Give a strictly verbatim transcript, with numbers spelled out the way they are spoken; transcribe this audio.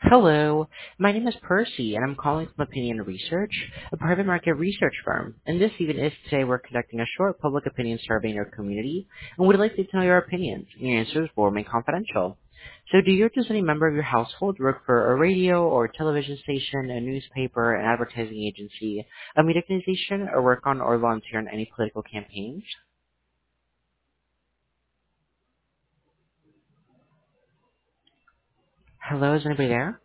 Hello, my name is Percy, and I'm calling from Opinion Research, a private market research firm. And this even is today we're conducting a short public opinion survey in your community, and would like to know your opinions. Your answers will remain confidential. So do you or does any member of your household work for a radio or television station, a newspaper, an advertising agency, a media organization, or work on or volunteer on any political campaigns? Hello, is anybody there?